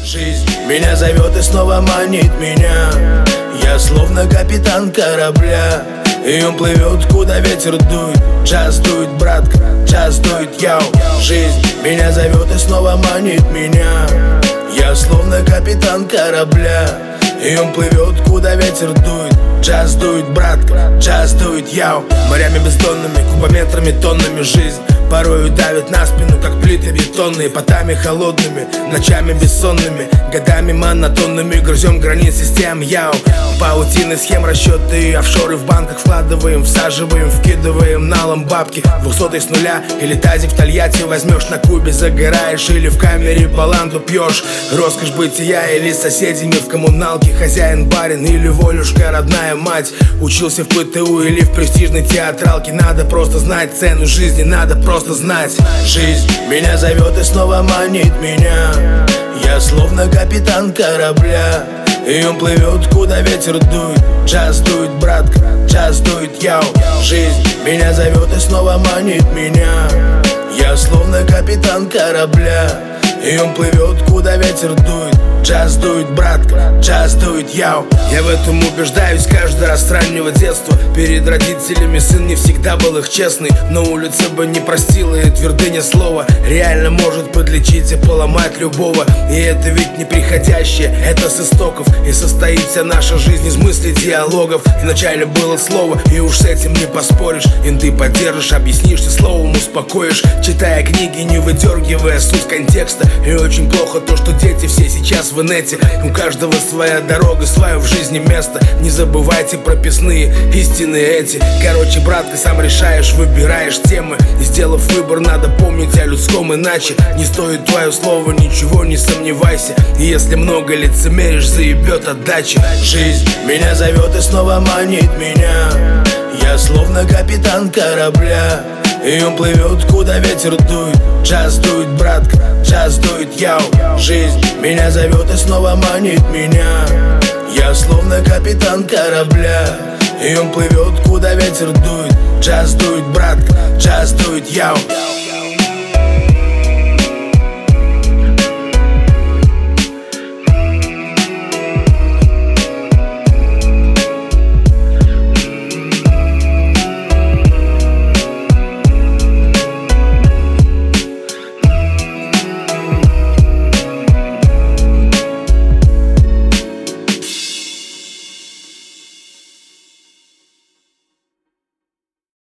Жизнь меня зовет и снова манит меня. Я словно капитан корабля, и он плывет, куда ветер дует. Джаз дует, братка, джаз дует, яу. Жизнь меня зовет и снова манит меня. Я словно капитан корабля, и он плывет, куда ветер дует. Джаз дует, братка, джаз дует, яу. Морями бездонными, кубометрами, тоннами жизнь порою давит на спину, как плиты бетонные. Потами холодными, ночами бессонными, годами монотонными грызем границ систем, яу. Паутины, схем, расчеты и офшоры в банках вкладываем, всаживаем, вкидываем налом бабки. 200 с нуля или тазик в Тольятти возьмешь, на Кубе загораешь или в камере баланду пьешь. Роскошь бытия или с соседями в коммуналке, хозяин, барин или волюшка, родная мать. Учился в ПТУ или в престижной театралке. Надо просто знать цену жизни, надо просто знать. Жизнь меня зовет и снова манит меня. Я словно капитан корабля, и он плывет, куда ветер дует. Джаз дует, братка, джаз дует, яу. Жизнь меня зовет и снова манит меня. Я словно капитан корабля, и он плывет, куда ветер дует. Джаз дует, братка, джаз дует, яу. Я в этом убеждаюсь каждый раз с раннего детства. Перед родителями сын не всегда был их честный, но улица бы не простила, и твердыня слова реально может подлечить и поломать любого. И это ведь не приходящее, это с истоков. И состоит вся наша жизнь из мыслей, диалогов. И вначале было слово, и уж с этим не поспоришь. Инты поддержишь, объяснишься, словом успокоишь. Читая книги, не выдергивая суть контекста. И очень плохо то, что дети все сейчас в инете. У каждого своя дорога, свое в жизни место. Не забывайте прописные истины эти. Короче, брат, ты сам решаешь, выбираешь темы. И сделав выбор, надо помнить о людском, иначе не стоит твое слово, ничего не сомневайся. И если много лицемеришь, заебет отдачи. Жизнь меня зовет и снова манит меня. Я словно капитан корабля, и он плывет, куда ветер дует. Джаз дует, братка, джаз дует, яу. Жизнь меня зовет и снова манит меня. Я словно капитан корабля, и он плывет, куда ветер дует. Джаз дует, братка, джаз дует, яу.